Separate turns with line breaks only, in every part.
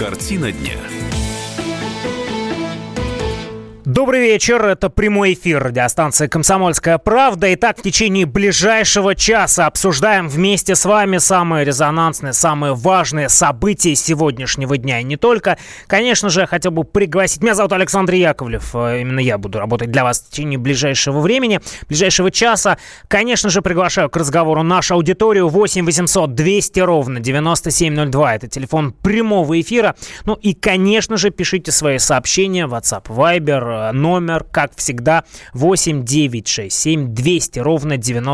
Картина дня.
Добрый вечер, это прямой эфир радиостанции «Комсомольская правда». Итак, в течение ближайшего часа обсуждаем вместе с вами самые резонансные, самые важные события сегодняшнего дня. И не только. Конечно же, я хотел бы пригласить... Меня зовут Александр Яковлев. Именно я буду работать для вас в течение ближайшего времени, ближайшего часа. Конечно же, приглашаю к разговору нашу аудиторию. 8 800 200 ровно 9702. Это телефон прямого эфира. Ну и, конечно же, пишите свои сообщения в WhatsApp, Viber. Номер, как всегда, 8 967 200 ровно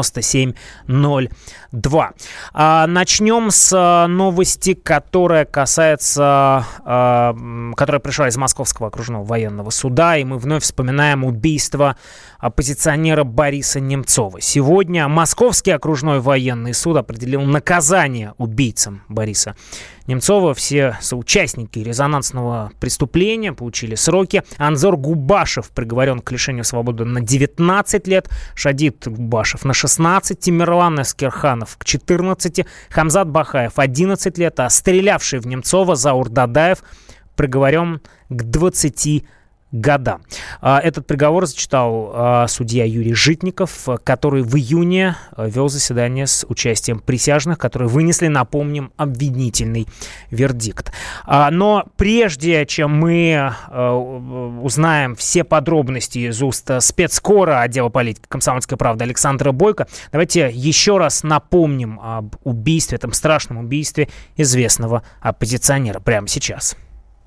9702. Начнем с новости, которая касается, которая пришла из Московского окружного военного суда, и мы вновь вспоминаем убийство оппозиционера Бориса Немцова. Сегодня Московский окружной военный суд определил наказание убийцам Бориса Немцова. Все соучастники резонансного преступления получили сроки. Анзор Губашев приговорен к лишению свободы на 19 лет, Шадид Губашев на 16, Тимирлан Эскерханов к 14, Хамзат Бахаев 11 лет, а стрелявший в Немцова Заур Дадаев приговорен к 20 годам. Этот приговор зачитал судья Юрий Житников, который в июне вел заседание с участием присяжных, которые вынесли, напомним, обвинительный вердикт. Но прежде чем мы узнаем все подробности из уст спецкора отдела политики «Комсомольской правды» Александра Бойко, давайте еще раз напомним об убийстве, этом страшном убийстве известного оппозиционера прямо сейчас.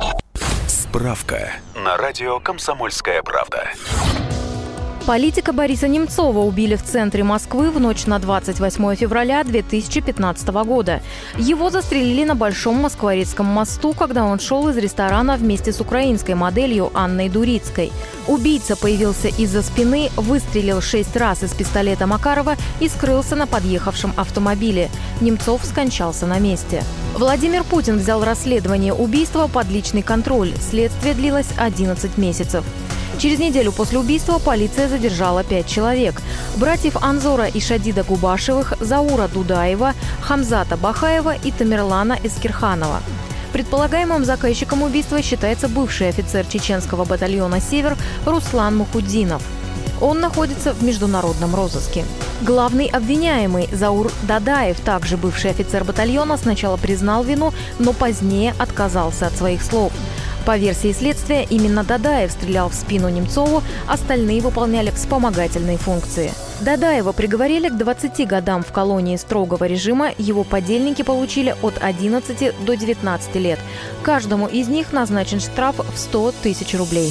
Справка на радио «Комсомольская правда».
Политика Бориса Немцова убили в центре Москвы в ночь на 28 февраля 2015 года. Его застрелили на Большом Москворецком мосту, когда он шел из ресторана вместе с украинской моделью Анной Дурицкой. Убийца появился из-за спины, выстрелил 6 раз из пистолета Макарова и скрылся на подъехавшем автомобиле. Немцов скончался на месте. Владимир Путин взял расследование убийства под личный контроль. Следствие длилось 11 месяцев. Через неделю после убийства полиция задержала 5 человек. Братьев Анзора и Шадида Губашевых, Заура Дудаева, Хамзата Бахаева и Тамерлана Эскерханова. Предполагаемым заказчиком убийства считается бывший офицер чеченского батальона «Север» Руслан Мухуддинов. Он находится в международном розыске. Главный обвиняемый Заур Дадаев, также бывший офицер батальона, сначала признал вину, но позднее отказался от своих слов. По версии следствия, именно Дадаев стрелял в спину Немцову, остальные выполняли вспомогательные функции. Дадаева приговорили к 20 годам в колонии строгого режима, его подельники получили от 11 до 19 лет. Каждому из них назначен штраф в 100 тысяч рублей.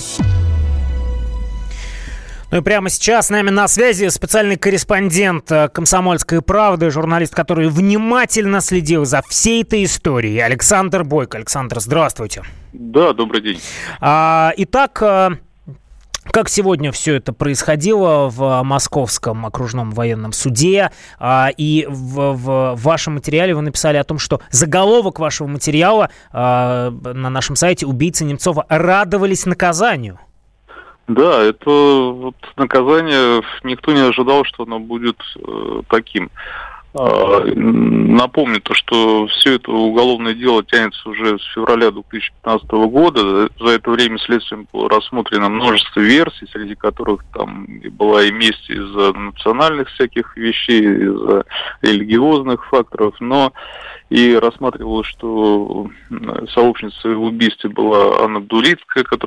Ну и прямо сейчас с нами на связи специальный корреспондент «Комсомольской правды», журналист, который внимательно следил за всей этой историей, Александр Бойко. Александр, здравствуйте.
Да, добрый день.
Итак, как сегодня все это происходило в Московском окружном военном суде? И в вашем материале вы написали о том, что заголовок вашего материала на нашем сайте: «Убийцы Немцова радовались наказанию».
Да, это вот наказание, никто не ожидал, что оно будет таким. Напомню то, что все это уголовное дело тянется уже с февраля 2015 года. За это время следствием было рассмотрено множество версий, среди которых там была и месть из-за национальных всяких вещей, из-за религиозных факторов, но и рассматривалось, что сообщницей в убийстве была Анна Дурицкая, с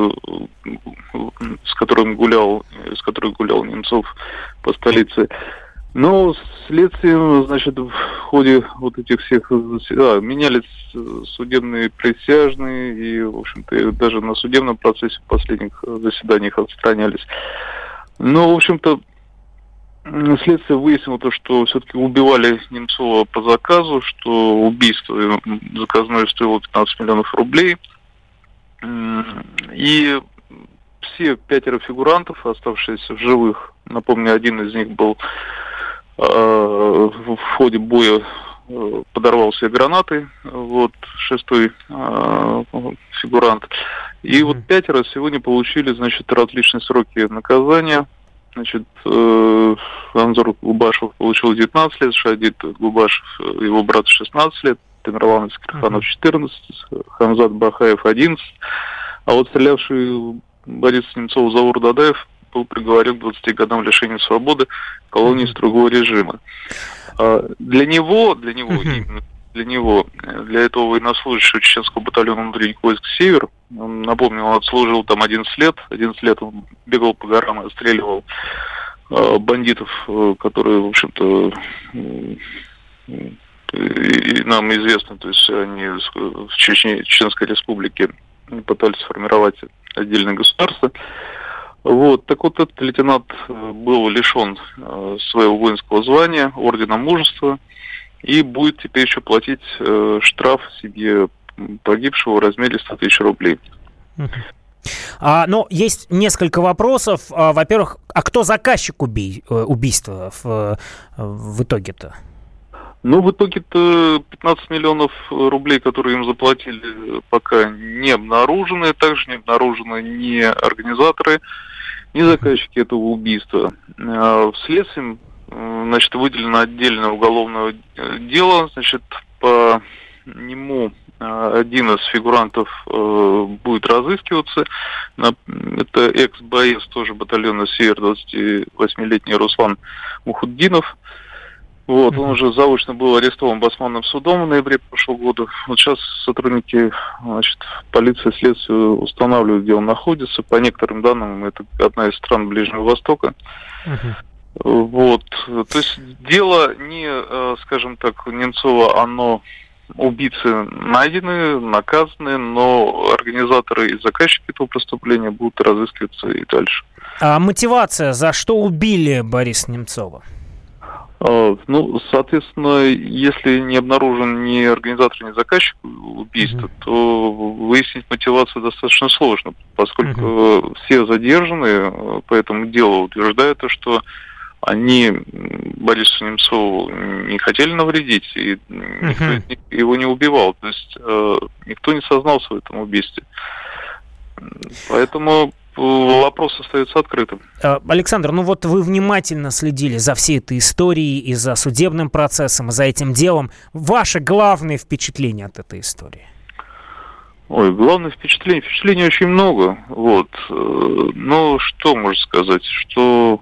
которой гулял Немцов по столице. Но следствием, значит, в ходе вот этих всех менялись судебные присяжные, и, в общем-то, даже на судебном процессе в последних заседаниях отстранялись. Но, в общем-то, следствие выяснило то, что все-таки убивали Немцова по заказу, что убийство заказное стоило 15 миллионов рублей. И все 5 фигурантов, оставшиеся в живых, напомню, один из них был в ходе боя подорвал себе гранатой, вот, 6-й фигурант. И вот 5 сегодня получили, значит, различные сроки наказания. Значит, Анзор Губашев получил 19 лет, Шадид Губашев, его брат, 16 лет. Темирлан Искирханов 14, Хамзат Бахаев 11. А вот стрелявший Бориса Немцова Заур Дадаев был приговорен к 20 годам лишения свободы в колонии строгого режима. Для него, для этого военнослужащего чеченского батальона внутренних войск «Север», он, напомню, он отслужил там 11 лет он бегал по горам и отстреливал бандитов, которые, в общем-то, нам известно, то есть они в Чеченской Республике пытались сформировать отдельное государство. Вот, так вот, этот лейтенант был лишен своего воинского звания, ордена Мужества, и будет теперь еще платить штраф семье погибшего в размере 100 тысяч рублей.
Но есть несколько вопросов. Во-первых, а кто заказчик убийства в итоге-то?
Ну, в итоге-то 15 миллионов рублей, которые им заплатили, пока не обнаружены. Также не обнаружены ни организаторы, ни заказчики этого убийства. Вследствие, значит, выделено отдельное уголовное дело. Значит, по нему один из фигурантов будет разыскиваться. Это экс-боец тоже батальона «Север», 28-летний Руслан Мухуддинов. Вот, он уже заочно был арестован Басманным судом в ноябре прошлого года. Вот сейчас сотрудники, значит, полиции и следствия устанавливают, где он находится. По некоторым данным, это одна из стран Ближнего Востока. Вот, то есть дело не, скажем так, Немцова, оно, убийцы найдены, наказаны, но организаторы и заказчики этого преступления будут разыскиваться и дальше.
А мотивация, за что убили Бориса Немцова?
Ну, соответственно, если не обнаружен ни организатор, ни заказчик убийства, то выяснить мотивацию достаточно сложно, поскольку все задержанные по этому делу утверждают, что они Борису Немцову не хотели навредить, и никто его не убивал, то есть никто не сознался в этом убийстве. Поэтому вопрос остается открытым.
Александр, ну вот вы внимательно следили за всей этой историей и за судебным процессом, и за этим делом. Ваше главное впечатление от этой истории?
Ой, главное впечатление. Впечатлений очень много. Вот. Но что можно сказать? Что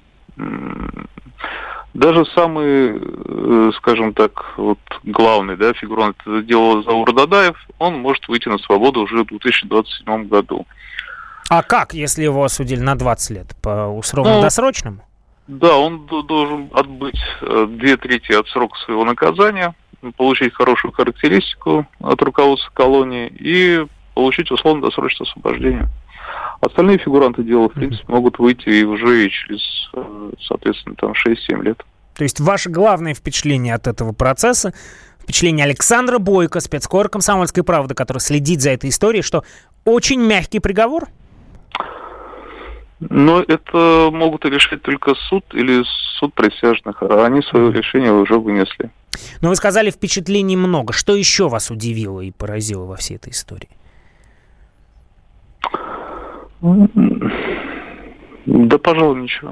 даже самый, скажем так, вот главный, да, фигурант этого дела Заур Дадаев, он может выйти на свободу уже в 2027 году.
А как, если его осудили на 20 лет? По условно-досрочному?
Да, он должен отбыть 2/3 от срока своего наказания, получить хорошую характеристику от руководства колонии и получить условно-досрочное освобождение. Остальные фигуранты дела, в принципе, могут выйти и уже через, соответственно, там 6-7 лет.
То есть ваше главное впечатление от этого процесса, впечатление Александра Бойко, спецкор «Комсомольской правды», который следит за этой историей, что очень мягкий приговор?
Но это могут решать только суд или суд присяжных, а они свое решение уже вынесли.
Но вы сказали, впечатлений много. Что еще вас удивило и поразило во всей этой истории?
Да, пожалуй, ничего.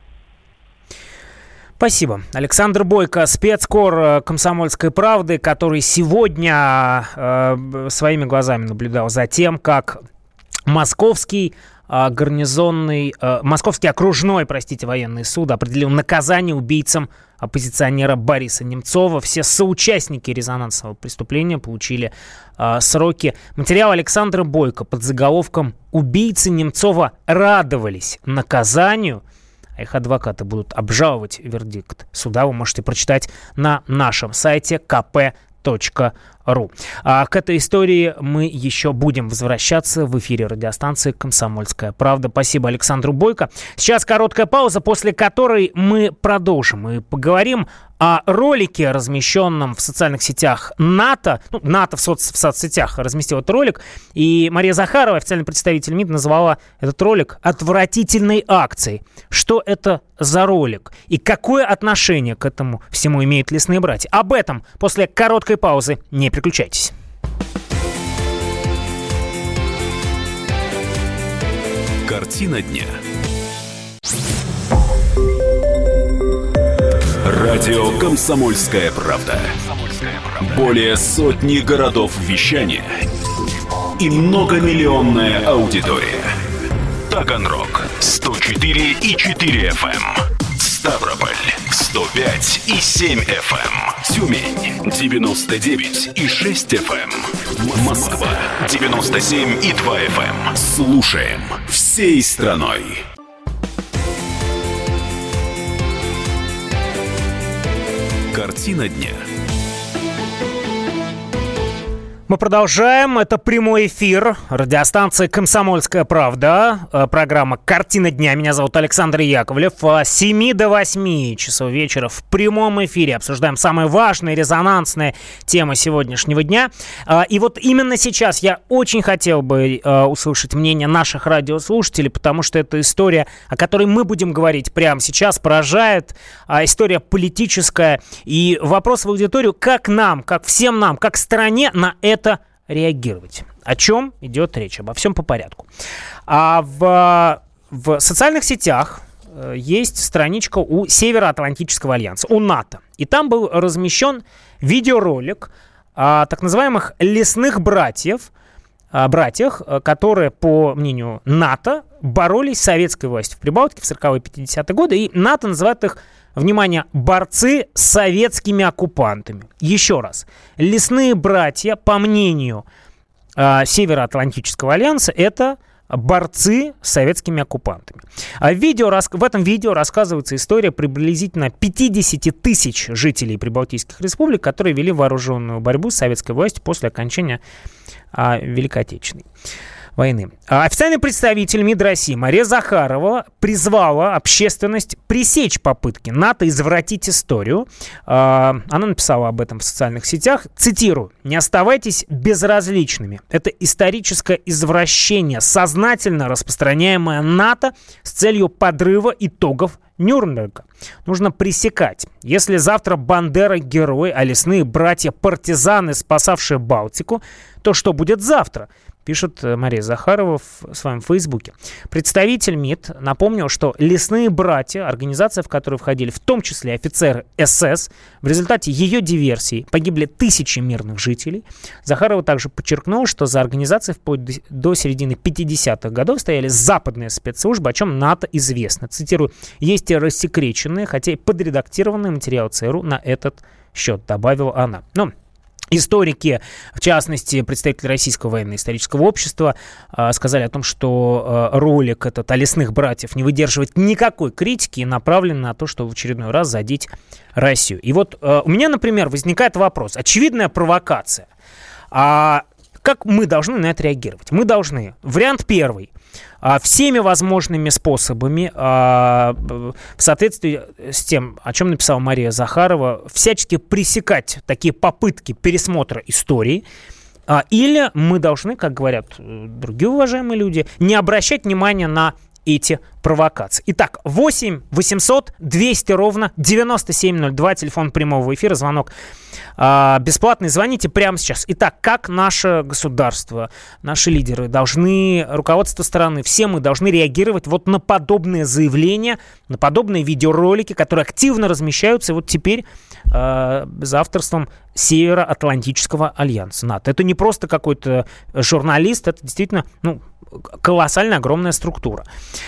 Спасибо. Александр Бойко, спецкор «Комсомольской правды», который сегодня своими глазами наблюдал за тем, как Московский окружной, военный суд определил наказание убийцам оппозиционера Бориса Немцова. Все соучастники резонансного преступления получили сроки. Материал Александра Бойко под заголовком «Убийцы Немцова радовались наказанию», а их адвокаты будут обжаловать вердикт суда, вы можете прочитать на нашем сайте kp.ru. А к этой истории мы еще будем возвращаться в эфире радиостанции «Комсомольская правда». Спасибо Александру Бойко. Сейчас короткая пауза, после которой мы продолжим и поговорим о ролике, размещенном в социальных сетях НАТО. НАТО в соцсетях разместил этот ролик. И Мария Захарова, официальный представитель МИД, назвала этот ролик отвратительной акцией. Что это за ролик? И какое отношение к этому всему имеют лесные братья? Об этом после короткой паузы. Не переключайтесь.
Картина дня. Радио «Комсомольская правда». Более сотни городов вещания и многомиллионная аудитория. Таганрог 104,4 FM. Ставрополь 105,7 FM. Тюмень 99,6 FM. Москва 97,2 FM. Слушаем всей страной. Картина дня.
Мы продолжаем. Это прямой эфир. Радиостанция «Комсомольская правда». Программа «Картина дня». Меня зовут Александр Яковлев. С 7 до 8 часов вечера в прямом эфире обсуждаем самые важные, резонансные темы сегодняшнего дня. И вот именно сейчас я очень хотел бы услышать мнение наших радиослушателей, потому что эта история, о которой мы будем говорить прямо сейчас, поражает. История политическая. И вопрос в аудиторию, как нам, как всем нам, как стране на это реагировать. О чем идет речь? Обо всем по порядку. В социальных сетях есть страничка у Североатлантического альянса, у НАТО. И там был размещен видеоролик о так называемых лесных братьях, которые, по мнению НАТО, боролись с советской властью в Прибалтике в 40-е и 50-е годы. И НАТО называет их, внимание, борцы с советскими оккупантами. Еще раз. Лесные братья, по мнению Североатлантического альянса, это борцы с советскими оккупантами. В этом видео рассказывается история приблизительно 50 тысяч жителей прибалтийских республик, которые вели вооруженную борьбу с советской властью после окончания Великой Отечественной войны. Официальный представитель МИД России Мария Захарова призвала общественность пресечь попытки НАТО извратить историю. Она написала об этом в социальных сетях. Цитирую: «Не оставайтесь безразличными. Это историческое извращение, сознательно распространяемое НАТО с целью подрыва итогов Нюрнберга. Нужно пресекать. Если завтра Бандера герой, а лесные братья партизаны, спасавшие Балтику, то что будет завтра?» Пишет Мария Захарова в своем фейсбуке. Представитель МИД напомнил, что лесные братья, организация, в которую входили в том числе офицеры СС, в результате ее диверсии погибли тысячи мирных жителей. Захарова также подчеркнула, что за организацией вплоть до середины 50-х годов стояли западные спецслужбы, о чем НАТО известно. Цитирую: «Есть и рассекреченные, хотя и подредактированные материалы ЦРУ на этот счет», добавила она. Историки, в частности, представители Российского военно-исторического общества, сказали о том, что ролик этот о лесных братьев не выдерживает никакой критики и направлен на то, чтобы в очередной раз задеть Россию. И вот у меня, например, возникает вопрос. Очевидная провокация. Как мы должны на это реагировать? Мы должны, вариант первый, всеми возможными способами, в соответствии с тем, о чем написала Мария Захарова, всячески пресекать такие попытки пересмотра истории. Или мы должны, как говорят другие уважаемые люди, не обращать внимания на эти провокации. Итак, 8 800 200 ровно 9702, телефон прямого эфира, звонок бесплатный, звоните прямо сейчас. Итак, как наше государство, наши лидеры должны, руководство страны, все мы должны реагировать вот на подобные заявления, на подобные видеоролики, которые активно размещаются вот теперь за авторством Североатлантического альянса НАТО. Это не просто какой-то журналист, это действительно колоссальная, огромная структура.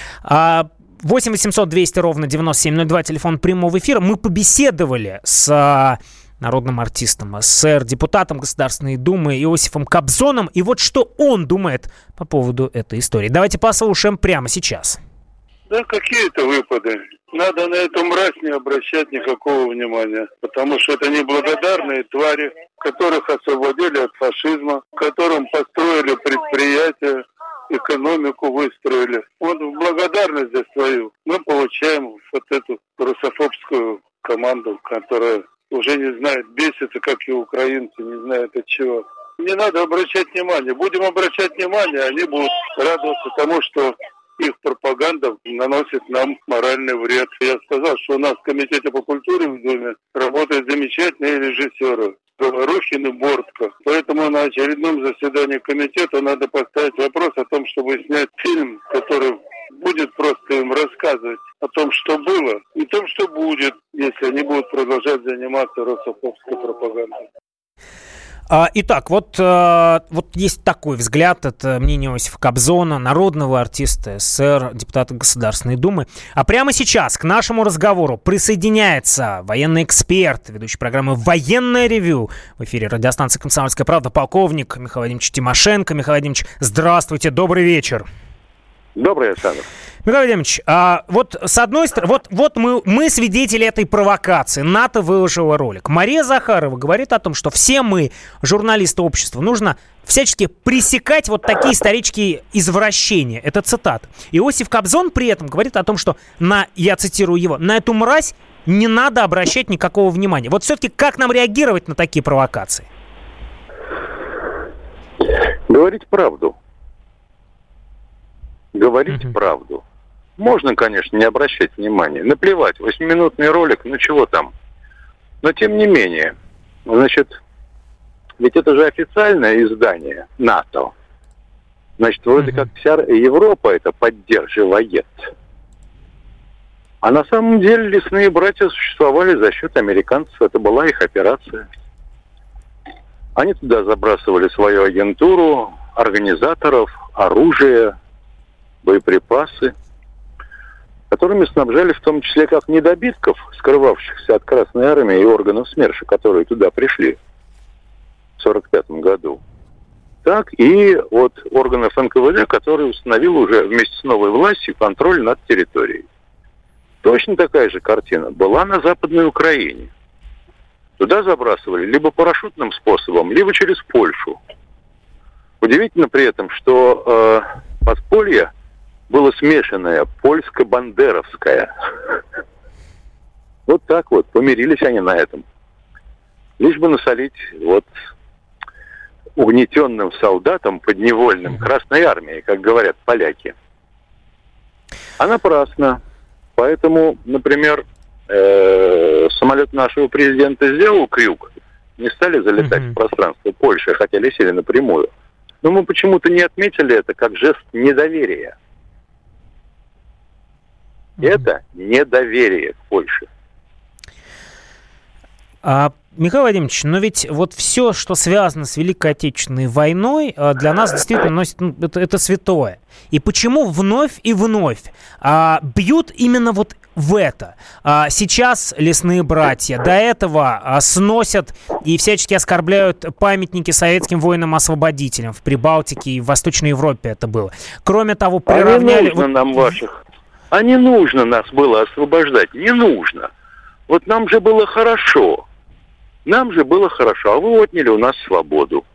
8 800 200 ровно 9702, телефон прямого эфира. Мы побеседовали с народным артистом СССР, депутатом Государственной Думы Иосифом Кобзоном. И вот что он думает по поводу этой истории. Давайте послушаем прямо сейчас.
Да какие-то выпады. Надо на эту мразь не обращать никакого внимания. Потому что это неблагодарные твари, которых освободили от фашизма, которым построили предприятия, экономику выстроили. Вот в благодарность за свою мы получаем вот эту русофобскую команду, которая уже не знает, бесится, как и украинцы, не знают от чего. Не надо обращать внимание. Будем обращать внимание, они будут радоваться тому, что их пропаганда наносит нам моральный вред. Я сказал, что у нас в Комитете по культуре в Думе работают замечательные режиссеры. Рухин и Бортко. Поэтому на очередном заседании комитета надо поставить вопрос о том, чтобы снять фильм, который будет просто им рассказывать о том, что было, и том, что будет, если они будут продолжать заниматься русофобской пропагандой.
Итак, вот есть такой взгляд, это мнение Иосифа Кобзона, народного артиста СССР, депутата Государственной Думы. А прямо сейчас к нашему разговору присоединяется военный эксперт, ведущий программы «Военное ревю» в эфире радиостанции «Комсомольская правда», полковник Михаил Владимирович Тимошенко. Михаил Владимирович, здравствуйте, добрый вечер.
Добрый, Александр.
Михаил Владимирович, вот с одной стороны, вот мы свидетели этой провокации. НАТО выложила ролик. Мария Захарова говорит о том, что все мы, журналисты общества, нужно всячески пресекать вот такие исторические извращения. Это цитата. Иосиф Кобзон при этом говорит о том, что, я цитирую его, на эту мразь не надо обращать никакого внимания. Вот все-таки как нам реагировать на такие провокации?
Говорить правду. Говорить правду. Можно, конечно, не обращать внимания. Наплевать, 8-минутный ролик, ну чего там. Но тем не менее, значит, ведь это же официальное издание НАТО. Значит, вроде как вся Европа это поддерживает. А на самом деле лесные братья существовали за счет американцев. Это была их операция. Они туда забрасывали свою агентуру, организаторов, оружие, боеприпасы, которыми снабжали в том числе как недобитков, скрывавшихся от Красной Армии и органов СМЕРШа, которые туда пришли в 1945 году, так и от органов НКВД, который установил уже вместе с новой властью контроль над территорией. Точно такая же картина была на Западной Украине. Туда забрасывали либо парашютным способом, либо через Польшу. Удивительно при этом, что подполье было смешанное, польско-бандеровское. Вот так вот, помирились они на этом. Лишь бы насолить вот угнетенным солдатам подневольным Красной Армии, как говорят поляки. А напрасно. Поэтому, например, самолет нашего президента сделал крюк, не стали залетать в пространство Польши, хотя летели напрямую. Но мы почему-то не отметили это как жест недоверия. Это недоверие к Польше.
Михаил Владимирович, но ведь вот все, что связано с Великой Отечественной войной, для нас действительно носит, это святое. И почему вновь и вновь бьют именно вот в это? Сейчас лесные братья до этого сносят и всячески оскорбляют памятники советским воинам-освободителям в Прибалтике и в Восточной Европе это было. Кроме того, приравняли...
А не нужно нам ваших... А не нужно нас было освобождать, не нужно. Вот нам же было хорошо. Нам же было хорошо, а вы отняли у нас свободу.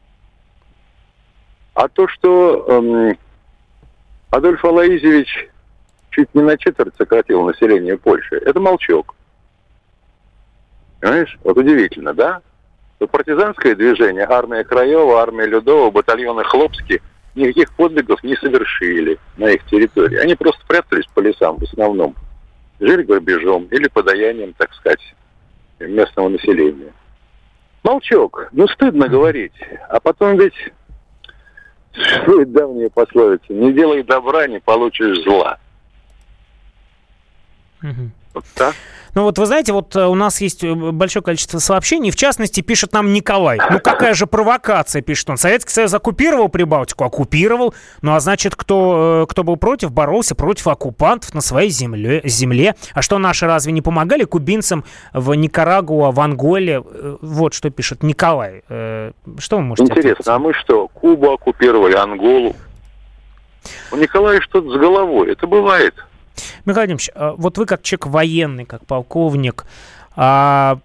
А то, что Адольф Алоизович чуть не на четверть сократил население Польши, это молчок. Понимаешь? Вот удивительно, да? Вот партизанское движение, армия Краева, армия Людова, батальоны Хлопский никаких подвигов не совершили на их территории. Они просто прятались по лесам в основном. Жили грабежом или подаянием, так сказать, местного населения. Молчок. Ну, стыдно говорить. А потом ведь существует давняя пословица: не делай добра, не получишь зла. Вот так.
Ну вот вы знаете, вот у нас есть большое количество сообщений, в частности, пишет нам Николай. Ну какая же провокация, пишет он. Советский Союз оккупировал Прибалтику? Оккупировал. Ну а значит, кто был против, боролся против оккупантов на своей земле. А что, наши разве не помогали кубинцам в Никарагуа, в Анголе? Вот что пишет Николай. Что вы можете
Интересно,
ответить?
А мы что, Кубу оккупировали, Анголу? У Николая что-то с головой. Это бывает.
Михаил Владимирович, вот вы как человек военный, как полковник, как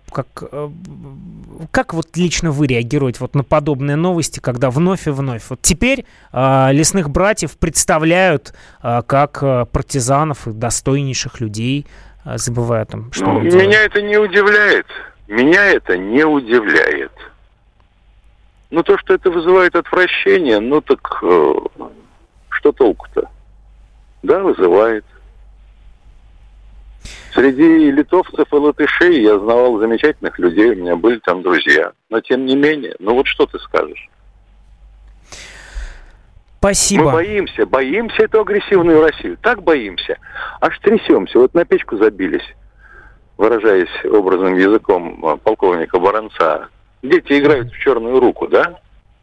вот лично вы реагируете вот на подобные новости, когда вновь и вновь? Вот теперь лесных братьев представляют как партизанов и достойнейших людей, забывая о том, что они делают.
Меня это не удивляет. Меня это не удивляет. Ну, то, что это вызывает отвращение, ну так что толку-то? Да, вызывает. Среди литовцев и латышей я знавал замечательных людей, у меня были там друзья. Но тем не менее, ну вот что ты скажешь?
Спасибо.
Мы боимся эту агрессивную Россию. Так боимся. Аж трясемся. Вот на печку забились, выражаясь образным языком полковника Воронца. Дети играют в черную руку, да?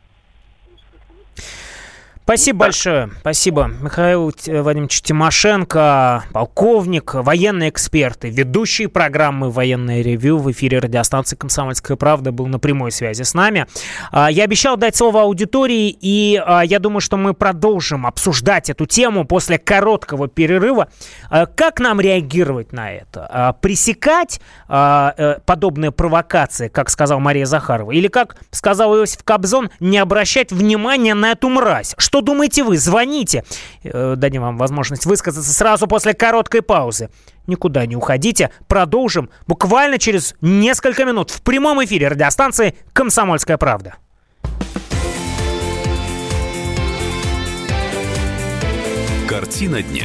Спасибо большое. Спасибо. Михаил Вадимович Тимошенко, полковник, военный эксперт и ведущий программы «Военное ревью» в эфире радиостанции «Комсомольская правда» был на прямой связи с нами. Я обещал дать слово аудитории, и я думаю, что мы продолжим обсуждать эту тему после короткого перерыва. Как нам реагировать на это? Пресекать подобные провокации, как сказала Мария Захарова? Или, как сказал Иосиф Кобзон, не обращать внимания на эту мразь? Что думаете вы? Звоните. Дадим вам возможность высказаться сразу после короткой паузы. Никуда не уходите. Продолжим буквально через несколько минут в прямом эфире радиостанции «Комсомольская правда».
Картина дня.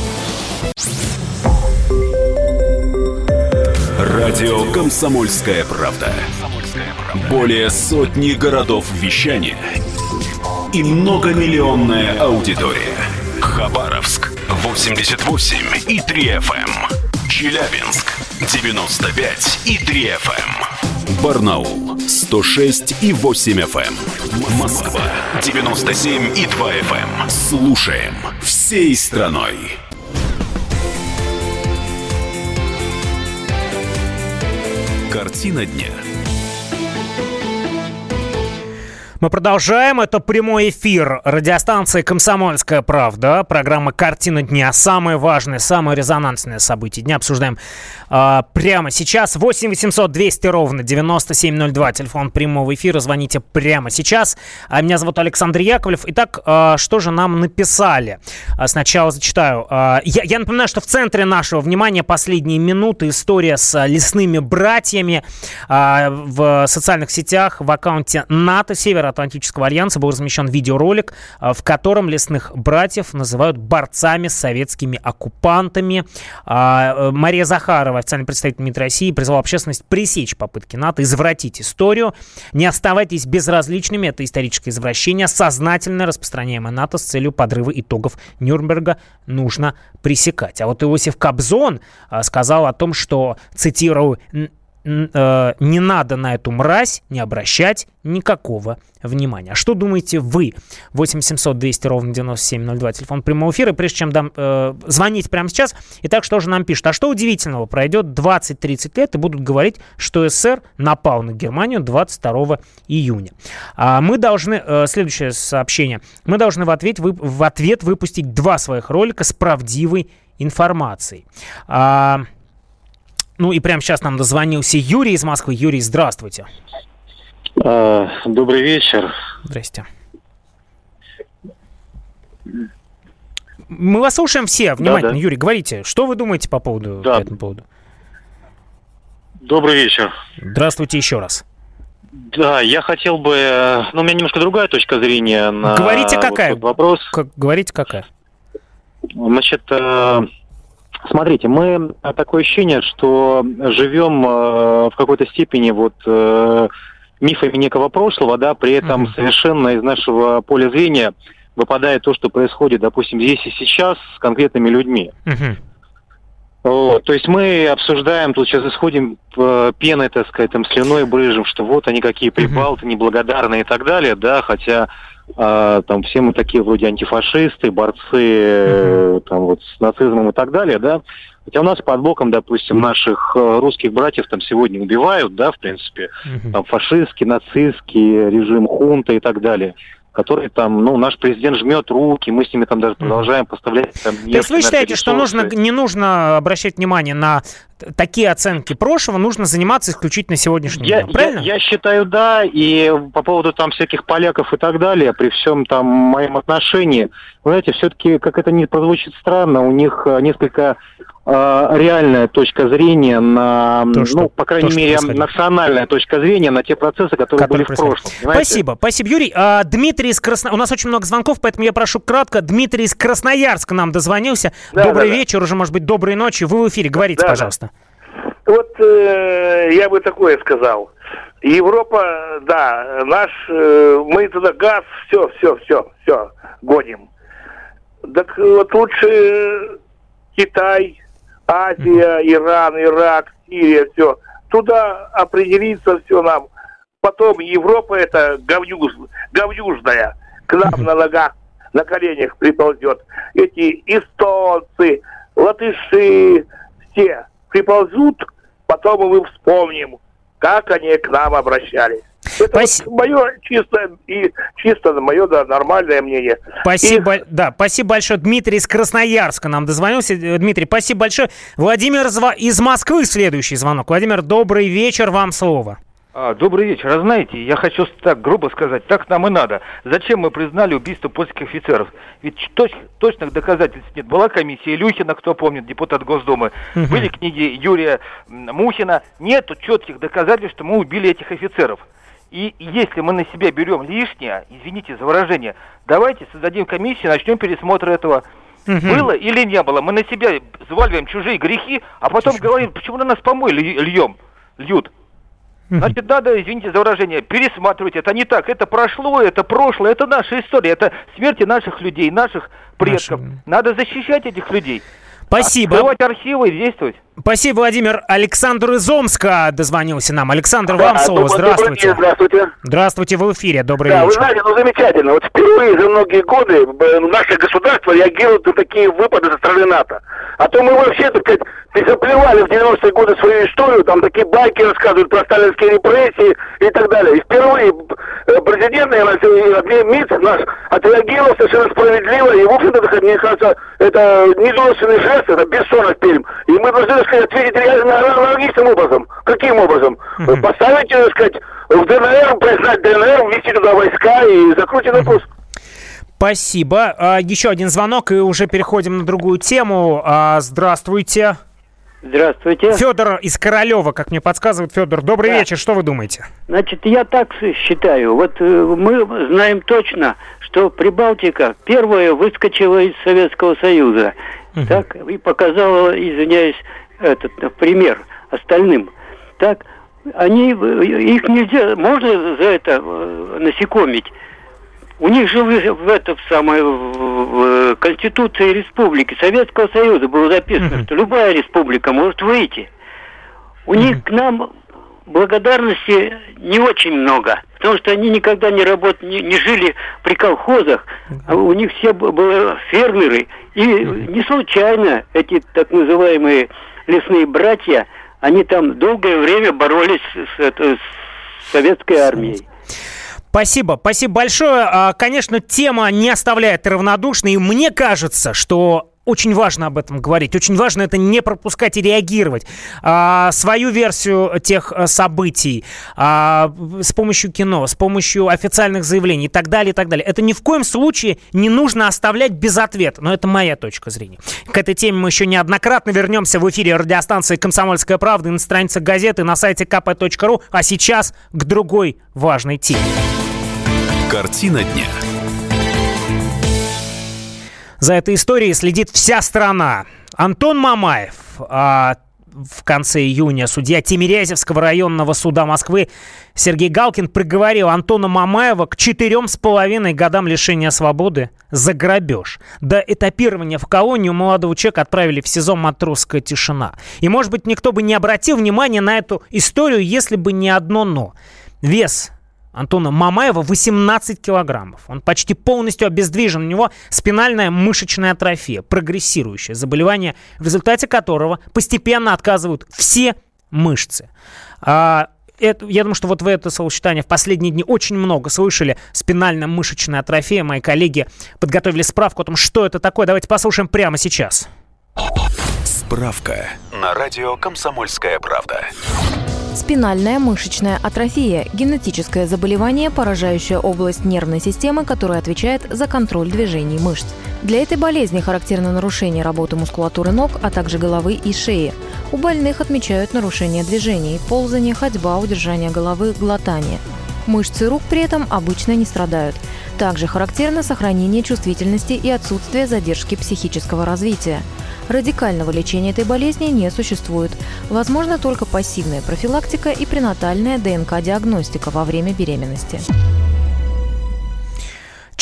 Радио «Комсомольская правда». Более сотни городов вещания и многомиллионная аудитория. Хабаровск 88,3 FM. Челябинск 95,3 FM. Барнаул 106,8 FM. Москва 97,2 FM. Слушаем всей страной. Картина дня.
Мы продолжаем. Это прямой эфир радиостанции «Комсомольская правда». Программа «Картина дня». Самые важные, самые резонансные события дня обсуждаем прямо сейчас. 8 800 200 ровно 9702. Телефон прямого эфира. Звоните прямо сейчас. Меня зовут Александр Яковлев. Итак, что же нам написали? Сначала зачитаю. Я напоминаю, что в центре нашего внимания последние минуты история с лесными братьями. В социальных сетях в аккаунте НАТО Североатлантического альянса был размещен видеоролик, в котором лесных братьев называют борцами с советскими оккупантами. Мария Захарова, официальный представитель МИД России, призвала общественность пресечь попытки НАТО извратить историю. Не оставайтесь безразличными. Это историческое извращение, сознательно распространяемое НАТО с целью подрыва итогов Нюрнберга, нужно пресекать. А вот Иосиф Кобзон сказал о том, что, цитирую, не надо на эту мразь не обращать никакого внимания. А что думаете вы? 8 700 200 ровно 9702, телефон прямого эфира. Прежде чем звонить прямо сейчас, итак, что же нам пишут? А что удивительного? Пройдет 20-30 лет и будут говорить, что СССР напал на Германию 22 июня. Мы должны, следующее сообщение, мы должны в ответ выпустить 2 своих ролика с правдивой информацией. Ну и прямо сейчас нам дозвонился Юрий из Москвы. Юрий, здравствуйте.
Добрый вечер.
Здрасте. Мы вас слушаем все внимательно. Да. Юрий, говорите, что вы думаете по этому поводу?
Добрый вечер.
Здравствуйте еще раз.
Да, я хотел бы... у меня немножко другая точка зрения на
Говорите, какая?
Вот вопрос.
Говорите, какая?
Значит... Смотрите, мы такое ощущение, что живем в какой-то степени мифами некого прошлого, да, при этом совершенно из нашего поля зрения выпадает то, что происходит, допустим, здесь и сейчас с конкретными людьми. То есть мы обсуждаем, тут сейчас исходим пеной, так сказать, слюной брыжем, что вот они какие прибалты, неблагодарные и так далее, да, хотя... там все мы такие вроде антифашисты, борцы с нацизмом и так далее, да. Хотя у нас под боком, допустим, наших русских братьев там сегодня убивают, да, в принципе, там фашистский, нацистский режим, хунта и так далее, который там, наш президент жмет руки, мы с ними там даже продолжаем поставлять там... То
есть вы считаете, что не нужно обращать внимание на такие оценки прошлого, нужно заниматься исключительно сегодняшним днем, правильно?
Я считаю, да, и по поводу там всяких поляков и так далее, при всем там моем отношении, вы знаете, все-таки, как это ни прозвучит странно, у них несколько реальная точка зрения на, по крайней мере, национальная точка зрения на те процессы, которые были в прошлом.
Спасибо, Юрий. Дмитрий из Красноярска, у нас очень много звонков, поэтому я прошу кратко. Дмитрий из Красноярска нам дозвонился. Добрый вечер, уже, может быть, доброй ночи. Вы в эфире, говорите, пожалуйста.
Вот я бы такое сказал. Европа, да, мы туда газ, все гоним. Так вот лучше Китай, Азия, Иран, Ирак, Сирия, все. Туда определиться все нам. потом Европа эта говюжная к нам на ногах, на коленях приползет. Эти эстонцы, латыши, все приползут, потом мы вспомним, как они к нам обращались. Это вот мое чисто мое нормальное мнение.
Спасибо, спасибо большое. Дмитрий из Красноярска нам дозвонился. Дмитрий, спасибо большое. Владимир из Москвы следующий звонок. Владимир, добрый вечер, вам слово.
Добрый вечер. А знаете, я хочу так грубо сказать, так нам и надо. Зачем мы признали убийство польских офицеров? Ведь точных доказательств нет. Была комиссия Илюхина, кто помнит, депутат Госдумы. Были книги Юрия Мухина. Нету четких доказательств, что мы убили этих офицеров. И если мы на себя берем лишнее, извините за выражение, давайте создадим комиссию, начнем пересмотр этого. Было или не было? Мы на себя взваливаем чужие грехи, а потом говорим, почему на нас помой льют. Значит, надо, извините за выражение, пересматривать. Это не так. Это прошло, это прошлое, это наша история. Это смерти наших людей, наших предков. Надо защищать этих людей.
Спасибо.
Открывать архивы и действовать.
Спасибо, Владимир. Александр из Омска дозвонился нам. Александр, вам слово. Здравствуйте.
Здравствуйте.
Здравствуйте, вы в эфире. Добрый вечер.
Вы знаете, замечательно. Вот впервые за многие годы наше государство реагирует на такие выпады со стороны НАТО. А то мы вообще, так сказать, заплевали в 90-е годы свою историю, там такие байки рассказывают про сталинские репрессии и так далее. И впервые президент, МИД наш, отреагировал совершенно справедливо. И, в общем-то, мне кажется, это недурственный жест, это бессонный фильм. И мы должны, так сказать, ответить аналогичным образом. Каким образом? Поставить, так сказать, в ДНР, признать ДНР, ввести туда войска и закрутить вопрос.
Спасибо. Еще один звонок, и уже переходим на другую тему. Здравствуйте.
Здравствуйте.
Федор из Королева, как мне подсказывает. Федор, добрый вечер. Что вы думаете?
Значит, я так считаю. Вот мы знаем точно, что Прибалтика первая выскочила из Советского Союза. Так, и показала, извиняюсь, этот пример остальным. Так, их нельзя, можно за это насекомить. У них же в Конституции Республики Советского Союза было записано, что любая республика может выйти. У них к нам благодарности не очень много, потому что они никогда не жили при колхозах, а у них все были фермеры. И не случайно эти так называемые лесные братья, они там долгое время боролись с советской армией.
Спасибо большое. Конечно, тема не оставляет равнодушной, и мне кажется, что очень важно об этом говорить, очень важно это не пропускать и реагировать. Свою версию тех событий с помощью кино, с помощью официальных заявлений и так далее, и так далее. Это ни в коем случае не нужно оставлять без ответа, но это моя точка зрения. К этой теме мы еще неоднократно вернемся в эфире радиостанции «Комсомольская правда» и на страницах газеты, на сайте kp.ru, а сейчас к другой важной теме.
Картина дня.
За этой историей следит вся страна. Антон Мамаев. В конце июня судья Тимирязевского районного суда Москвы Сергей Галкин приговорил Антона Мамаева к 4,5 годам лишения свободы за грабеж. До этапирования в колонию молодого человека отправили в СИЗО «Матросская тишина». И, может быть, никто бы не обратил внимания на эту историю, если бы не одно «но». Вес Антона Мамаева 18 килограммов. Он почти полностью обездвижен. У него спинальная мышечная атрофия, прогрессирующее заболевание, в результате которого постепенно отказывают все мышцы. Я думаю, что вот вы это словосочетание в последние дни очень много слышали. Спинальная мышечная атрофия. Мои коллеги подготовили справку о том, что это такое. Давайте послушаем прямо сейчас.
Справка на радио «Комсомольская правда».
Спинальная мышечная атрофия – генетическое заболевание, поражающее область нервной системы, которая отвечает за контроль движений мышц. Для этой болезни характерно нарушение работы мускулатуры ног, а также головы и шеи. У больных отмечают нарушение движений – ползание, ходьба, удержание головы, глотание. Мышцы рук при этом обычно не страдают. Также характерно сохранение чувствительности и отсутствие задержки психического развития. Радикального лечения этой болезни не существует. Возможно только пассивная профилактика и пренатальная ДНК-диагностика во время беременности.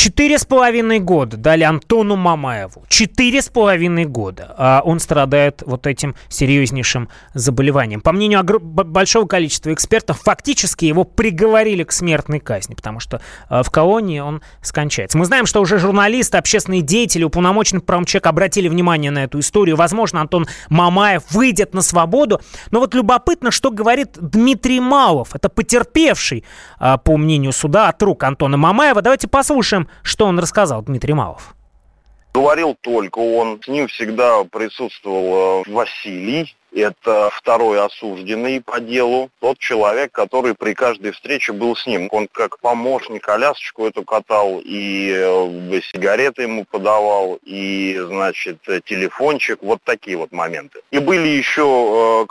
4,5 года дали Антону Мамаеву. 4,5 года. Он страдает вот этим серьезнейшим заболеванием. По мнению большого количества экспертов, фактически его приговорили к смертной казни, потому что в колонии он скончается. Мы знаем, что уже журналисты, общественные деятели, уполномоченный по правам человека обратили внимание на эту историю. Возможно, Антон Мамаев выйдет на свободу. Но вот любопытно, что говорит Дмитрий Малов. Это потерпевший, по мнению суда, от рук Антона Мамаева. Давайте послушаем, что он рассказал, Дмитрий Малов.
Говорил только он. С ним всегда присутствовал Василий. Это второй осужденный по делу. Тот человек, который при каждой встрече был с ним. Он как помощник колясочку эту катал, и сигареты ему подавал, и, значит, телефончик. Вот такие вот моменты. И были еще,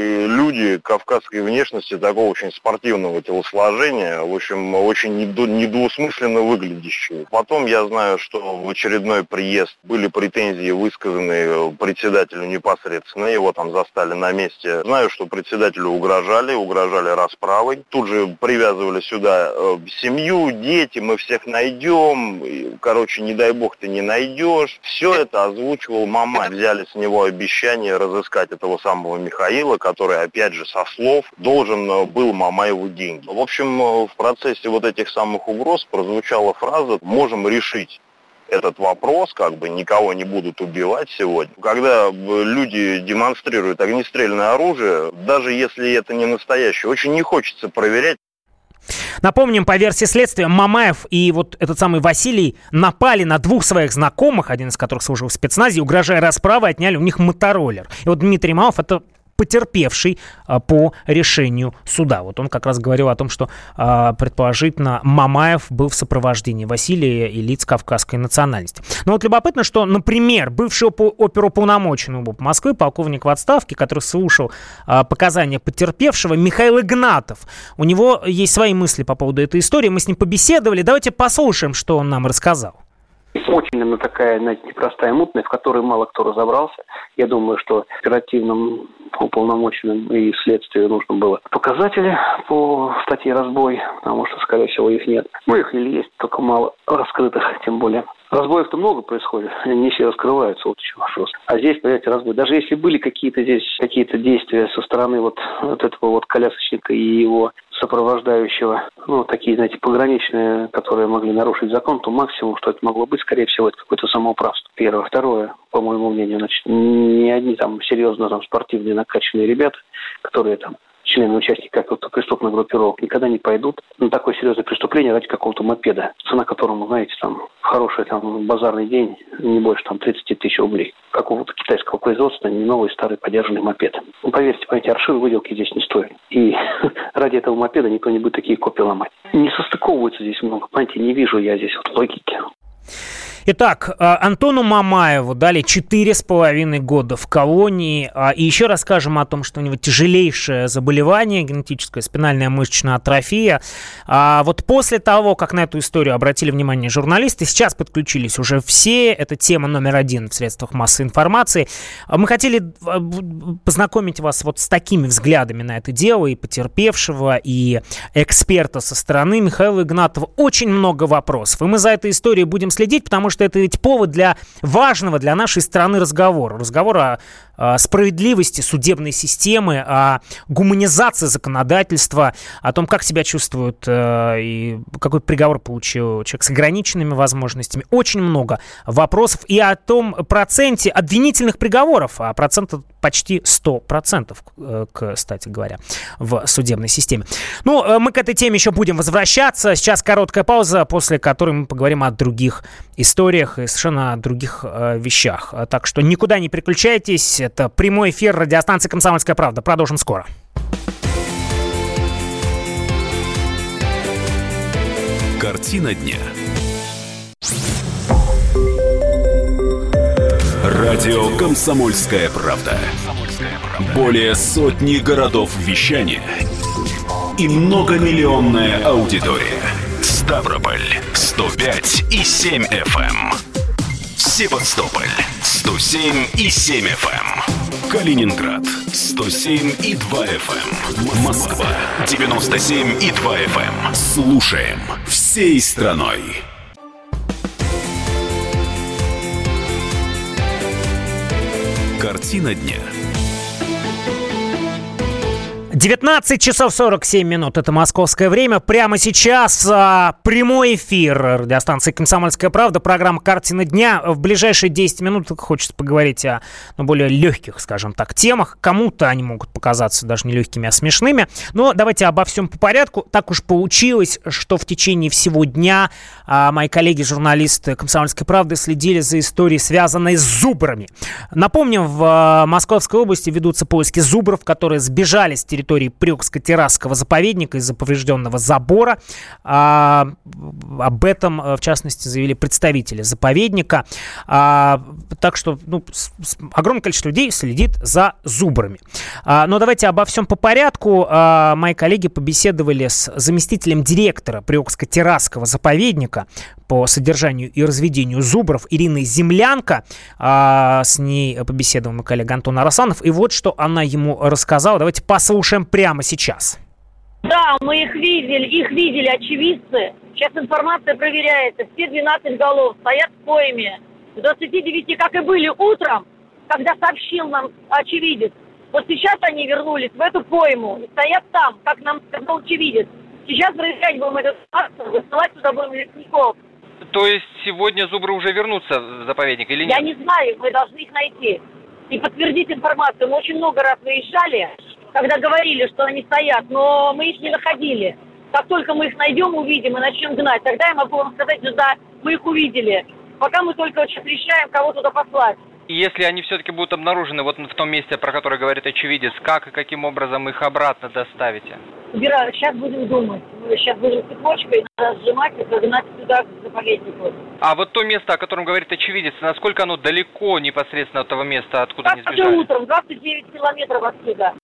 люди кавказской внешности, такого очень спортивного телосложения, в общем, очень недвусмысленно выглядящие. Потом я знаю, что в очередной приезд были претензии высказаны председателю непосредственно. Его там застали на месте. Знаю, что председателю угрожали расправой. Тут же привязывали сюда семью, дети, мы всех найдем. Короче, не дай бог ты не найдешь. Все это озвучивал Мамаев. Взяли с него обещание разыскать этого самого Михаила, который, опять же, со слов, должен был Мамаеву деньги. В общем, в процессе вот этих самых угроз прозвучала фраза «можем решить этот вопрос, никого не будут убивать сегодня». Когда люди демонстрируют огнестрельное оружие, даже если это не настоящее, очень не хочется проверять.
Напомним, по версии следствия, Мамаев и вот этот самый Василий напали на двух своих знакомых, один из которых служил в спецназе, угрожая расправой, отняли у них мотороллер. И вот Дмитрий Малов — это потерпевший по решению суда. Вот он как раз говорил о том, что предположительно Мамаев был в сопровождении Василия и лиц кавказской национальности. Но вот любопытно, что, например, бывший оперуполномоченный УБОП Москвы, полковник в отставке, который слушал показания потерпевшего, Михаил Игнатов, у него есть свои мысли по поводу этой истории. Мы с ним побеседовали. Давайте послушаем, что он нам рассказал.
Очень она такая, непростая, мутная, в которой мало кто разобрался. Я думаю, что оперативным уполномоченным и следствию нужно было показатели по статье «Разбой», потому что, скорее всего, их нет. Их или есть, только мало раскрытых, тем более. Разбоев-то много происходит, не все раскрываются, вот еще вопрос. А здесь, понимаете, разбой. Даже если были какие-то действия со стороны вот этого колясочника и его сопровождающего, такие, пограничные, которые могли нарушить закон, то максимум, что это могло быть, скорее всего, это какое-то самоуправство. Первое. Второе, по моему мнению, не одни серьезно спортивные накачанные ребята, которые члены, участники каких-то преступных группировок, никогда не пойдут на такое серьезное преступление ради какого-то мопеда, цена которому, в хороший базарный день не больше 30 тысяч рублей. Какого-то китайского производства, не новый, старый, подержанный мопед. Поверьте, аршин выделки здесь не стоит. И ради этого мопеда никто не будет такие копии ломать. Не состыковывается здесь много, не вижу я здесь логики.
Итак, Антону Мамаеву дали 4,5 года в колонии. И еще расскажем о том, что у него тяжелейшее заболевание, генетическая спинальная мышечная атрофия. Вот после того, как на эту историю обратили внимание журналисты, сейчас подключились уже все. Это тема номер 1 в средствах массовой информации. Мы хотели познакомить вас вот с такими взглядами на это дело, и потерпевшего, и эксперта со стороны Михаила Игнатова. Очень много вопросов. И мы за этой историей будем следить, потому что это ведь повод для важного для нашей страны разговора. Разговор о справедливости судебной системы, о гуманизации законодательства, о том, как себя чувствует и какой приговор получил человек с ограниченными возможностями. Очень много вопросов. И о том проценте обвинительных приговоров, а процент почти 100%, кстати говоря, в судебной системе. Мы к этой теме еще будем возвращаться. Сейчас короткая пауза, после которой мы поговорим о других историях и совершенно других вещах. Так что никуда не переключайтесь. Это прямой эфир радиостанции «Комсомольская правда». Продолжим скоро.
Картина дня. Радио «Комсомольская правда». Более сотни городов вещания и многомиллионная аудитория. Ставрополь 105,7 FM. Севастополь 107,7 FM. Калининград 107,2 FM. Москва 97,2 FM. Слушаем всей страной. Картина дня.
19 часов 47 минут. Это московское время. Прямо сейчас прямой эфир радиостанции «Комсомольская правда». Программа «Картина дня». В ближайшие 10 минут хочется поговорить о более легких, скажем так, темах. Кому-то они могут показаться даже не легкими, а смешными. Но давайте обо всем по порядку. Так уж получилось, что в течение всего дня мои коллеги-журналисты «Комсомольской правды» следили за историей, связанной с зубрами. Напомним, в Московской области ведутся поиски зубров, которые сбежали с территории Приокско-Террасского заповедника из-за поврежденного забора. Об этом, в частности, заявили представители заповедника. Так что огромное количество людей следит за зубрами. Но давайте обо всем по порядку. Мои коллеги побеседовали с заместителем директора Приокско-Террасского заповедника по содержанию и разведению зубров Ириной Землянко. С ней побеседовал мой коллега Антон Арасанов. И вот что она ему рассказала. Давайте послушаем прямо сейчас.
Да, мы их видели очевидцы. Сейчас информация проверяется. Все 12 голов стоят в пойме. 29, как и были утром, когда сообщил нам очевидец. Вот сейчас они вернулись в эту пойму и стоят там, как нам сказал очевидец. Сейчас проверять будем эту информацию, высылать туда будем лесников.
То есть сегодня зубры уже вернутся в заповедник или нет?
Я не знаю, мы должны их найти и подтвердить информацию. Мы очень много раз выезжали, когда говорили, что они стоят, но мы их не находили. Как только мы их найдем, увидим и начнем гнать, тогда я могу вам сказать, что да, мы их увидели. Пока мы только сейчас решаем, кого туда послать.
И если они все-таки будут обнаружены вот в том месте, про которое говорит очевидец, как и каким образом их обратно доставите?
Сейчас будем думать. Сейчас будем цепочкой, надо сжимать и загнать сюда, к заповеднику.
А вот то место, о котором говорит очевидец, насколько оно далеко непосредственно от того места, откуда они сбежали?
Утром, 29 километров отсюда.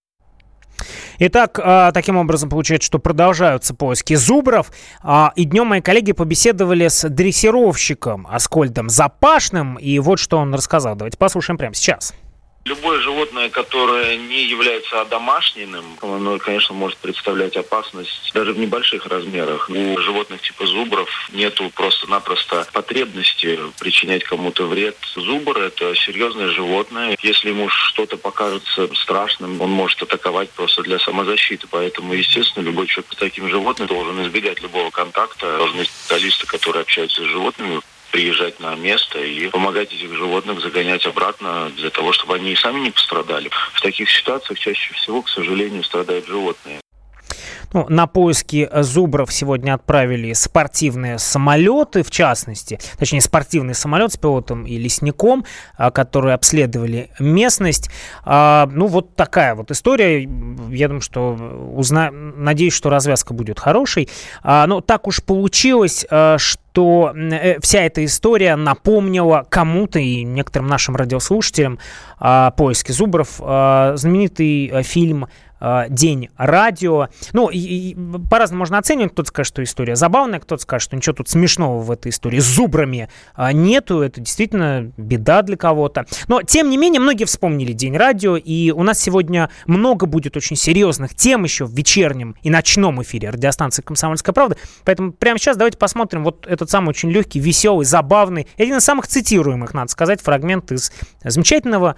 Итак, таким образом получается, что продолжаются поиски зубров. И днем мои коллеги побеседовали с дрессировщиком Аскольдом Запашным. И вот что он рассказал. Давайте послушаем прямо сейчас.
Любое животное, которое не является одомашненным, оно, конечно, может представлять опасность даже в небольших размерах. У животных типа зубров нету просто-напросто потребности причинять кому-то вред. Зубр – это серьезное животное. Если ему что-то покажется страшным, он может атаковать просто для самозащиты. Поэтому, естественно, любой человек с таким животным должен избегать любого контакта. Должны специалисты, которые общаются с животными, приезжать на место и помогать этих животных загонять обратно для того, чтобы они и сами не пострадали. В таких ситуациях чаще всего, к сожалению, страдают животные.
На поиски зубров сегодня отправили спортивные самолеты, в частности, точнее, спортивный самолет с пилотом и лесником, которые обследовали местность. Вот такая вот история. Я думаю, что надеюсь, что развязка будет хорошей. Но так уж получилось, что вся эта история напомнила кому-то и некоторым нашим радиослушателям о поиске зубров знаменитый фильм «День радио». По-разному можно оценивать. Кто-то скажет, что история забавная, кто-то скажет, что ничего тут смешного в этой истории с зубрами нету. Это действительно беда для кого-то. Но, тем не менее, многие вспомнили «День радио», и у нас сегодня много будет очень серьезных тем еще в вечернем и ночном эфире радиостанции «Комсомольская правда». Поэтому прямо сейчас давайте посмотрим вот этот самый очень легкий, веселый, забавный, один из самых цитируемых, надо сказать, фрагмент из замечательной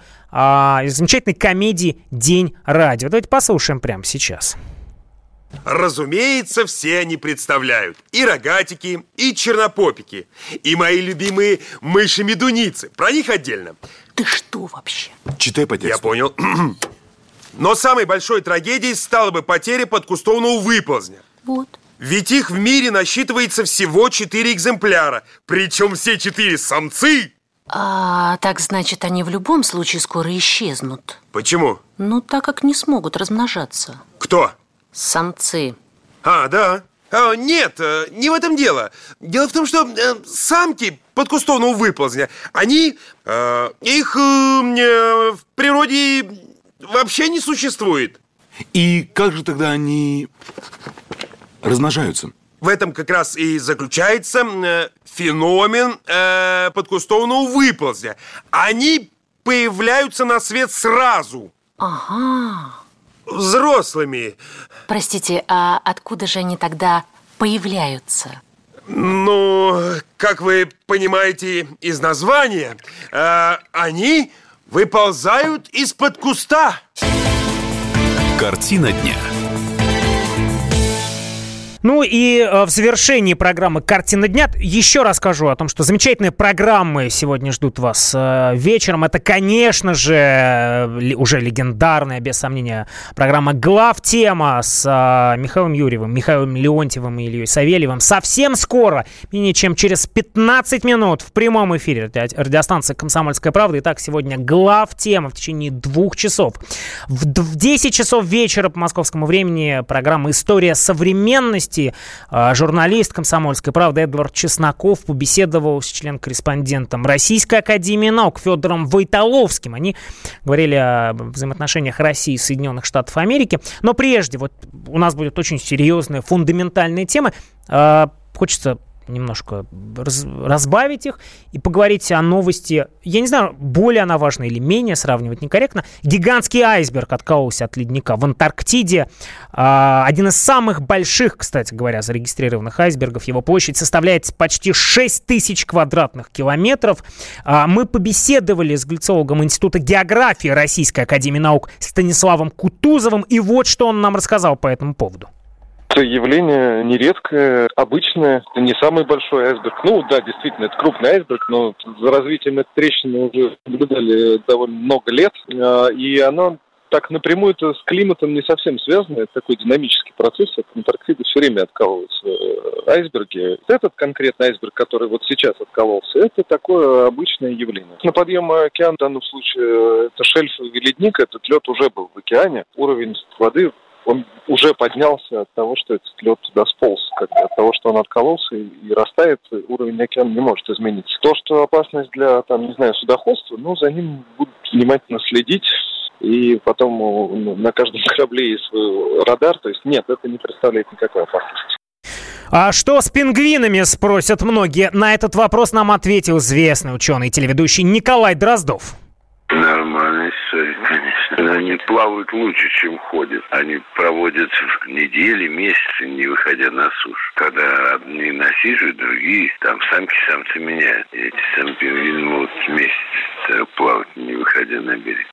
комедии «День радио». Давайте послушаем прямо сейчас.
Разумеется, все они представляют и рогатики, и чернопопики, и мои любимые мыши-медуницы. Про них отдельно.
Ты что вообще?
Читай по тексту. Я понял. Но самой большой трагедией стала бы потеря подкустовного выползня.
Вот.
Ведь их в мире насчитывается всего 4 экземпляра. Причем все 4 самцы.
Так значит, они в любом случае скоро исчезнут.
Почему?
Так как не смогут размножаться.
Кто?
Самцы.
Да. Нет, не в этом дело. Дело в том, что самки подкустовного выползня, их в природе вообще не существует.
И как же тогда они размножаются?
В этом как раз и заключается феномен подкустовного выползня. Они появляются на свет сразу.
Ага.
Взрослыми.
Простите, а откуда же они тогда появляются?
Как вы понимаете из названия, они выползают из-под куста.
Картина дня.
Ну и в завершении программы «Картина дня» еще расскажу о том, что замечательные программы сегодня ждут вас вечером. Это, конечно же, уже легендарная, без сомнения, программа «Главтема» с Михаилом Юрьевым, Михаилом Леонтьевым и Ильей Савельевым. Совсем скоро, менее чем через 15 минут в прямом эфире радиостанции «Комсомольская правда». Итак, сегодня «Главтема» в течение 2 часов. В 10 часов вечера по московскому времени программа «История современности». Журналист «Комсомольской правды» Эдвард Чесноков побеседовал с член-корреспондентом Российской академии наук Федором Войтоловским. Они говорили о взаимоотношениях России и Соединенных Штатов Америки. Но прежде, вот у нас будет очень серьезная, фундаментальная тема. Хочется немножко разбавить их и поговорить о новости. Я не знаю, более она важна или менее, сравнивать некорректно. Гигантский айсберг откололся от ледника в Антарктиде. Один из самых больших, кстати говоря, зарегистрированных айсбергов. Его площадь составляет почти 6 тысяч квадратных километров. Мы побеседовали с гляцологом Института географии Российской академии наук Станиславом Кутузовым. И вот что он нам рассказал по этому поводу.
Это явление нередкое, обычное, не самый большой айсберг. Ну да, действительно, это крупный айсберг, но за развитием этой трещины уже наблюдали довольно много лет, и оно так напрямую-то с климатом не совсем связано, это такой динамический процесс, от Антарктиды все время откалываются айсберги. Этот конкретный айсберг, который вот сейчас откололся, это такое обычное явление. На подъем океана в данном случае это шельфовый ледник, этот лед уже был в океане, уровень воды он уже поднялся от того, что этот лед туда сполз. От того, что он откололся и растает, уровень океана не может измениться. То, что опасность для, там, не знаю, судоходства, ну, за ним будут внимательно следить. И потом на каждом корабле есть свой радар. То есть нет, это не представляет никакой опасности.
А что с пингвинами, спросят многие. На этот вопрос нам ответил известный ученый и телеведущий Николай Дроздов.
Нормальная история, конечно. Они плавают лучше, чем ходят. Они проводят недели, месяцы, не выходя на сушу. Когда одни насиживают, другие, там самки-самцы меняют. И эти самки пингвины могут месяц плавать, не выходя на берег.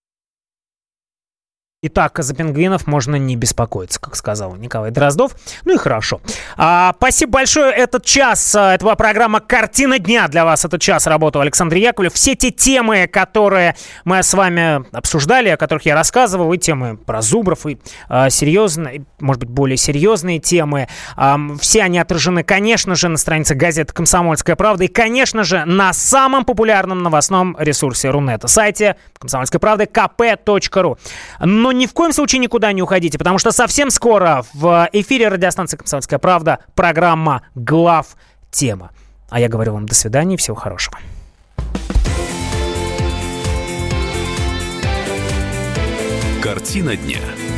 Итак, за пингвинов можно не беспокоиться, как сказал Николай Дроздов. Ну и хорошо. Спасибо большое. Этот час, это была программа «Картина дня». Для вас этот час работал Александр Яковлев. Все те темы, которые мы с вами обсуждали, о которых я рассказывал, и темы про зубров, и серьезные, может быть, более серьезные темы, все они отражены, конечно же, на странице газеты «Комсомольская правда» и, конечно же, на самом популярном новостном ресурсе Рунета, сайте «Комсомольской правды» kp.ru. Но ни в коем случае никуда не уходите, потому что совсем скоро в эфире радиостанции «Комсомольская правда» программа «Главтема». А я говорю вам до свидания и всего хорошего.
Картина дня.